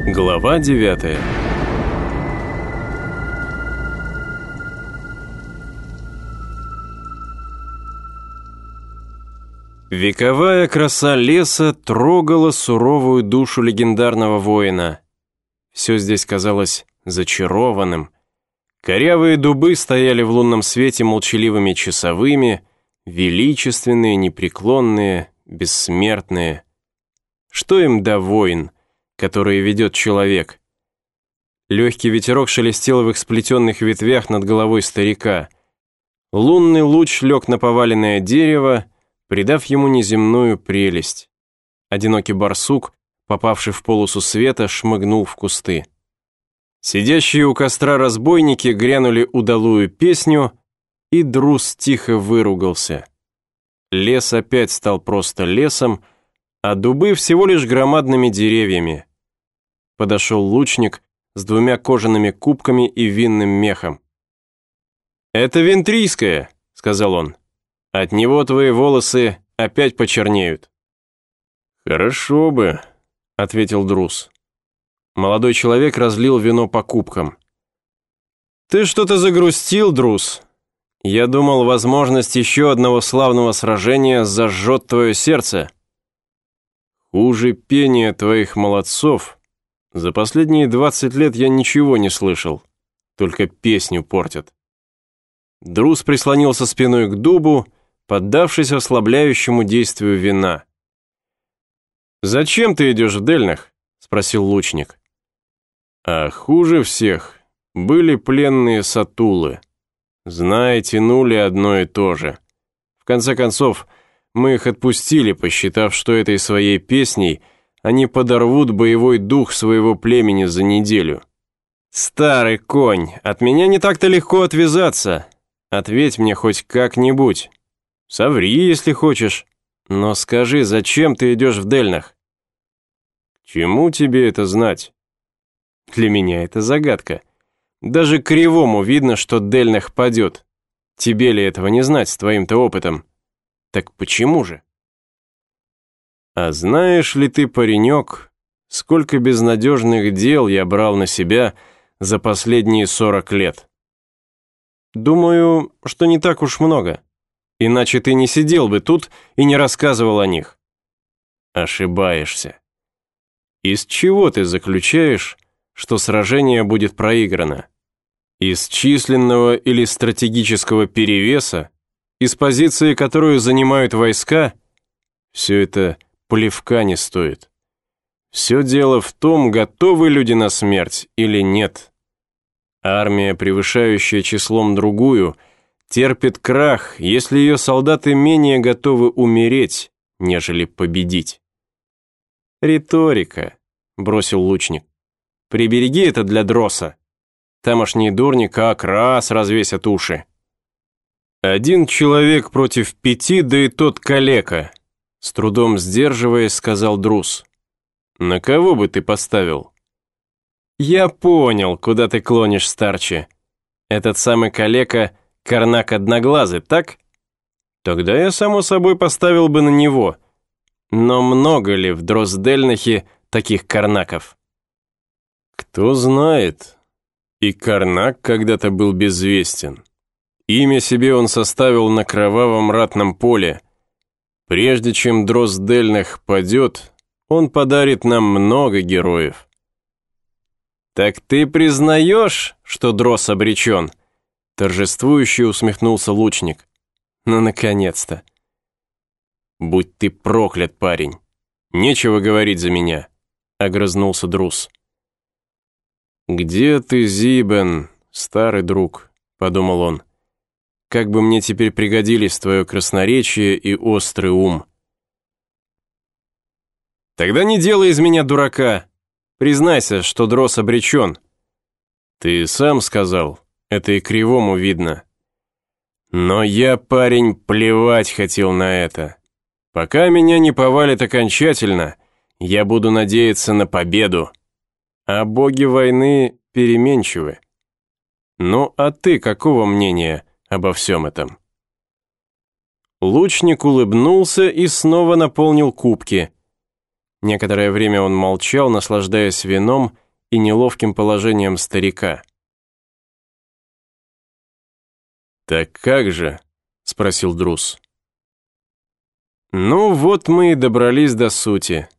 Глава 9. Вековая краса леса трогала суровую душу легендарного воина. Все здесь казалось зачарованным. Корявые дубы стояли в лунном свете молчаливыми часовыми, величественные, непреклонные, бессмертные. Что им да воин, который ведет человек? Легкий ветерок шелестел в их сплетенных ветвях над головой старика. Лунный луч лег на поваленное дерево, придав ему неземную прелесть. Одинокий барсук, попавший в полосу света, шмыгнул в кусты. Сидящие у костра разбойники грянули удалую песню, и Друз тихо выругался. Лес опять стал просто лесом, а дубы всего лишь громадными деревьями. Подошел лучник с 2 кожаными кубками и винным мехом. «Это вентрийское», — сказал он. «От него твои волосы опять почернеют». «Хорошо бы», — ответил Друз. Молодой человек разлил вино по кубкам. «Ты что-то загрустил, Друз. Я думал, возможность еще одного славного сражения зажжет твое сердце». «Хуже пения твоих молодцов. За последние 20 лет я ничего не слышал, только песню портят». Друз прислонился спиной к дубу, поддавшись ослабляющему действию вина. «Зачем ты идешь в Дельнах?» — спросил лучник. «А хуже всех были пленные сатулы. Знай, тянули одно и то же. В конце концов, мы их отпустили, посчитав, что этой своей песней они подорвут боевой дух своего племени за неделю. Старый конь, от меня не так-то легко отвязаться. Ответь мне хоть как-нибудь. Соври, если хочешь. Но скажи, зачем ты идешь в Дельнах?» «К чему тебе это знать?» «Для меня это загадка. Даже кривому видно, что Дельнах падет. Тебе ли этого не знать с твоим-то опытом? Так почему же?» «А знаешь ли ты, паренек, сколько безнадежных дел я брал на себя за последние 40 лет?» «Думаю, что не так уж много. Иначе ты не сидел бы тут и не рассказывал о них». «Ошибаешься. Из чего ты заключаешь, что сражение будет проиграно? Из численного или стратегического перевеса? Из позиции, которую занимают войска? Все это плевка не стоит. Все дело в том, готовы люди на смерть или нет. Армия, превышающая числом другую, терпит крах, если ее солдаты менее готовы умереть, нежели победить». «Риторика», — бросил лучник. «Прибереги это для Дроса. Тамошние дурни как раз развесят уши». «Один человек против 5, да и тот калека», — с трудом сдерживаясь, сказал Друз. «На кого бы ты поставил?» «Я понял, куда ты клонишь, старче. Этот самый калека — Карнак Одноглазый, так? Тогда я, само собой, поставил бы на него. Но много ли в Дроздельнахе таких Карнаков?» «Кто знает. И Карнак когда-то был безвестен. Имя себе он составил на кровавом ратном поле. Прежде чем Дроздельнах падет, он подарит нам много героев». «Так ты признаешь, что Дрос обречен?» Торжествующе усмехнулся лучник. «Ну, наконец-то!» «Будь ты проклят, парень! Нечего говорить за меня!» — огрызнулся Друз. «Где ты, Зибен, старый друг?» — подумал он. «Как бы мне теперь пригодились твое красноречие и острый ум!» «Тогда не делай из меня дурака! Признайся, что Дрос обречен!» «Ты сам сказал, это и кривому видно!» «Но я, парень, плевать хотел на это!» Пока меня не повалит окончательно, я буду надеяться на победу. А боги войны переменчивы. Ну, а ты какого мнения обо всем этом?» Лучник улыбнулся и снова наполнил кубки. Некоторое время он молчал, наслаждаясь вином и неловким положением старика. «Так как же?» — спросил Друз. «Ну вот мы и добрались до сути».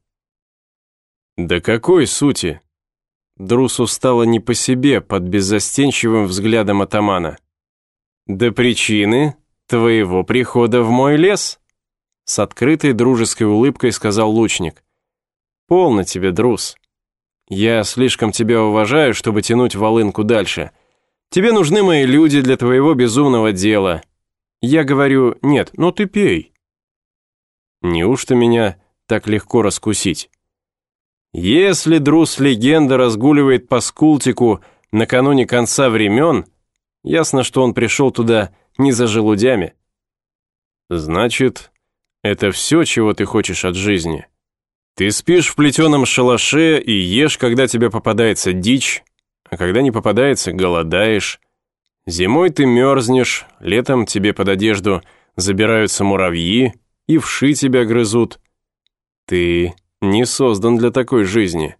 «До какой сути?» Друсу стало не по себе под беззастенчивым взглядом атамана. «До причины твоего прихода в мой лес», — с открытой дружеской улыбкой сказал лучник. «Полно тебе, Друз. Я слишком тебя уважаю, чтобы тянуть волынку дальше. Тебе нужны мои люди для твоего безумного дела. Я говорю, нет, но ты пей». Неужто меня так легко раскусить? Если Друз-легенда разгуливает по Скултику накануне конца времен, ясно, что он пришел туда не за желудями. Значит, это все, чего ты хочешь от жизни. Ты спишь в плетеном шалаше и ешь, когда тебе попадается дичь, а когда не попадается, голодаешь. Зимой ты мерзнешь, летом тебе под одежду забираются муравьи и вши тебя грызут. Ты не создан для такой жизни.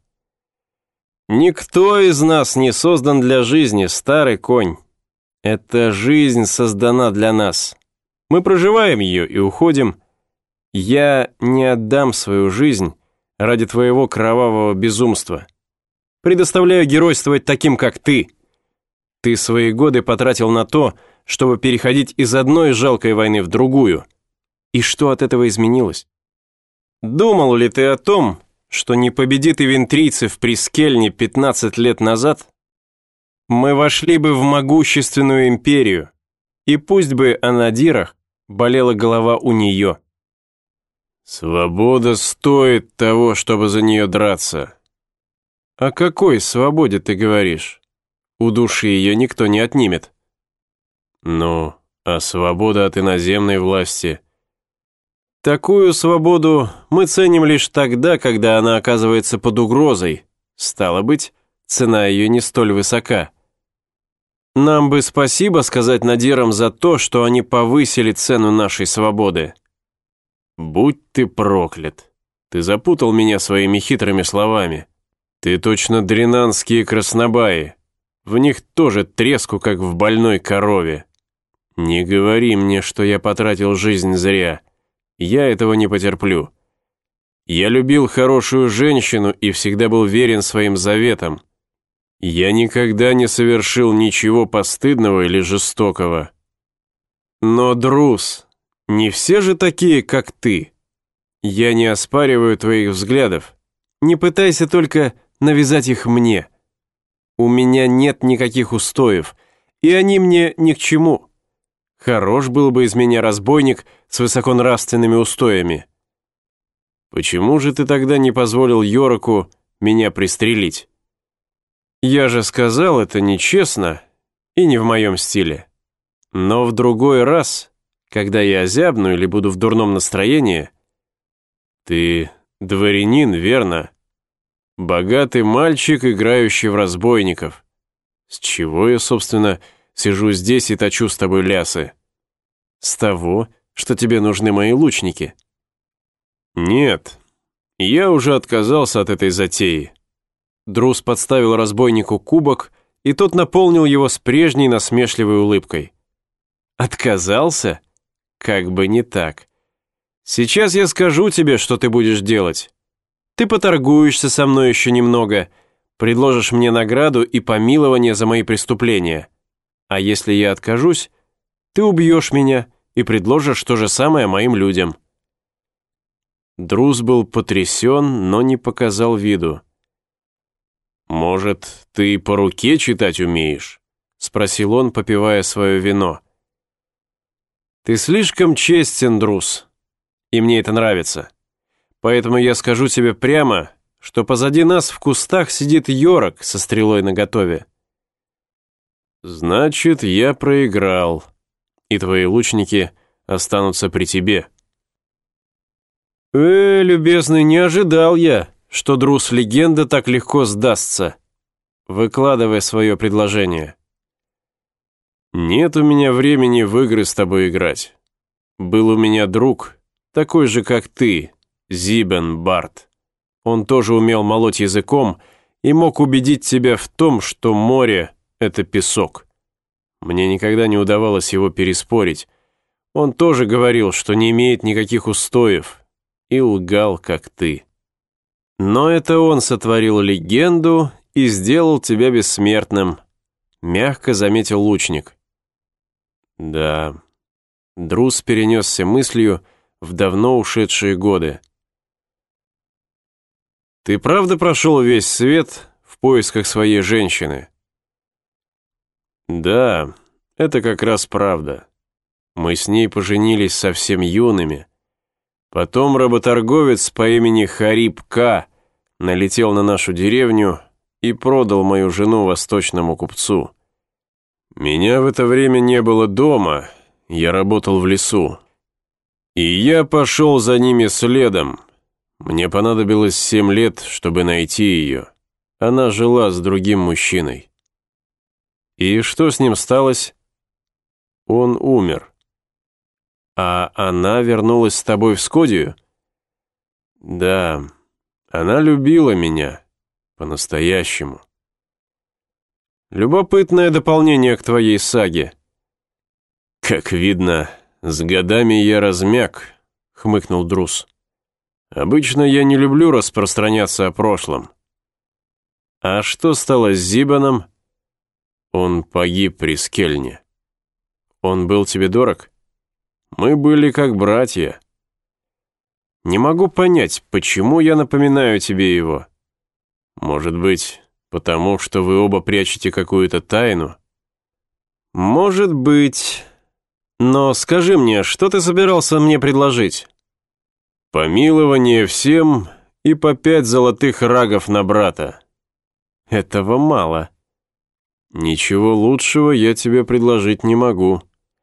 Никто из нас не создан для жизни, старый конь. Эта жизнь создана для нас. Мы проживаем ее и уходим. Я не отдам свою жизнь ради твоего кровавого безумства. Предоставляю геройствовать таким, как ты. Ты свои годы потратил на то, чтобы переходить из одной жалкой войны в другую. И что от этого изменилось? Думал ли ты о том, что не победи ты вентрийцев при Скельне 15 лет назад, мы вошли бы в могущественную империю, и пусть бы о Надирах болела голова у нее. Свобода стоит того, чтобы за нее драться. О какой свободе ты говоришь? У души ее никто не отнимет. Ну, а свобода от иноземной власти? Такую свободу мы ценим лишь тогда, когда она оказывается под угрозой. Стало быть, цена ее не столь высока. Нам бы спасибо сказать Надирам за то, что они повысили цену нашей свободы. Будь ты проклят. Ты запутал меня своими хитрыми словами. Ты точно дренанские краснобаи. В них тоже треску, как в больной корове. Не говори мне, что я потратил жизнь зря. Я этого не потерплю. Я любил хорошую женщину и всегда был верен своим заветам. Я никогда не совершил ничего постыдного или жестокого. Но, Друз, не все же такие, как ты. Я не оспариваю твоих взглядов. Не пытайся только навязать их мне. У меня нет никаких устоев, и они мне ни к чему. Хорош был бы из меня разбойник с высоконравственными устоями. Почему же ты тогда не позволил Йораку меня пристрелить? Я же сказал, это нечестно и не в моем стиле. Но в другой раз, когда я озябну или буду в дурном настроении... Ты дворянин, верно? Богатый мальчик, играющий в разбойников. С чего я, собственно, сижу здесь и точу с тобой лясы? С того, что тебе нужны мои лучники. Нет, я уже отказался от этой затеи. Друз подставил разбойнику кубок, и тот наполнил его с прежней насмешливой улыбкой. Отказался? Как бы не так. Сейчас я скажу тебе, что ты будешь делать. Ты поторгуешься со мной еще немного, предложишь мне награду и помилование за мои преступления. А если я откажусь, ты убьешь меня и предложишь то же самое моим людям». Друз был потрясен, но не показал виду. «Может, ты по руке читать умеешь?» — спросил он, попивая свое вино. «Ты слишком честен, Друз, и мне это нравится. Поэтому я скажу тебе прямо, что позади нас в кустах сидит Йорок со стрелой наготове». «Значит, я проиграл, и твои лучники останутся при тебе». Любезный, не ожидал я, что Друз-легенда так легко сдастся. Выкладывай свое предложение». «Нет у меня времени в игры с тобой играть. Был у меня друг, такой же, как ты, Зибен Барт. он тоже умел молоть языком и мог убедить тебя в том, что море — это песок. Мне никогда не удавалось его переспорить. Он тоже говорил, что не имеет никаких устоев, и лгал, как ты. Но это он сотворил легенду и сделал тебя бессмертным, мягко заметил лучник. Да, Друз перенесся мыслью в давно ушедшие годы. Ты правда прошел весь свет в поисках своей женщины? Да, это как раз правда. Мы с ней поженились совсем юными. Потом работорговец по имени Хариб К. налетел на нашу деревню и продал мою жену восточному купцу. Меня в это время не было дома, я работал в лесу. И я пошел за ними следом. Мне понадобилось 7 лет, чтобы найти ее. Она жила с другим мужчиной. И что с ним сталось? Он умер. А она вернулась с тобой в Скодию? Да, она любила меня. По-настоящему. Любопытное дополнение к твоей саге. Как видно, с годами я размяк, хмыкнул Друз. Обычно я не люблю распространяться о прошлом. А что стало с Зибаном? Он погиб при Скельне. Он был тебе дорог? Мы были как братья. Не могу понять, почему я напоминаю тебе его. Может быть, потому что вы оба прячете какую-то тайну? Может быть. Но скажи мне, что ты собирался мне предложить? Помилование всем и по 5 золотых рагов на брата. Этого мало. Ничего лучшего я тебе предложить не могу.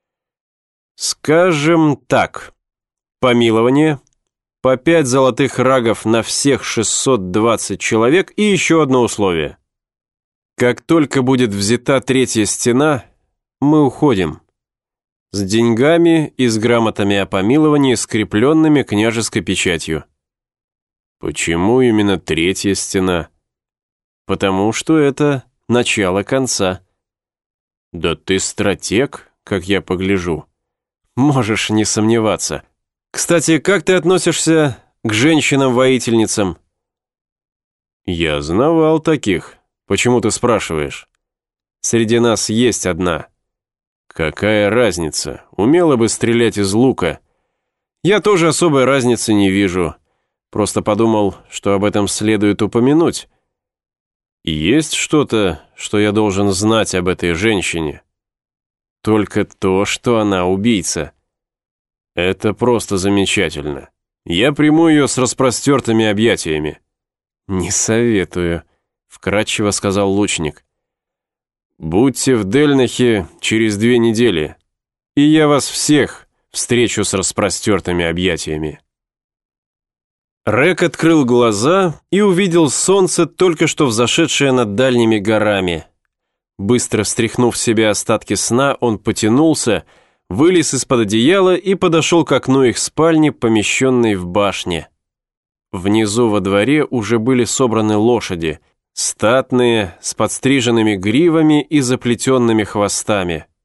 Скажем так, помилование, по 5 золотых рагов на всех 620 человек и еще одно условие. Как только будет взята 3-я стена, мы уходим. С деньгами и с грамотами о помиловании, скрепленными княжеской печатью. Почему именно 3-я стена? Потому что это начало конца. Да ты стратег, как я погляжу. Можешь не сомневаться. Кстати, как ты относишься к женщинам-воительницам? Я знавал таких. Почему ты спрашиваешь? Среди нас есть одна. Какая разница? Умела бы стрелять из лука. Я тоже особой разницы не вижу. Просто подумал, что об этом следует упомянуть. Есть что-то, что я должен знать об этой женщине? Только то, что она убийца. Это просто замечательно. Я приму ее с распростертыми объятиями. Не советую, вкратчиво сказал лучник. Будьте в Дельнахе через 2 недели, и я вас всех встречу с распростертыми объятиями. Рек открыл глаза и увидел солнце, только что взошедшее над дальними горами. Быстро встряхнув в себе остатки сна, он потянулся, вылез из-под одеяла и подошел к окну их спальни, помещенной в башне. Внизу во дворе уже были собраны лошади, статные, с подстриженными гривами и заплетенными хвостами.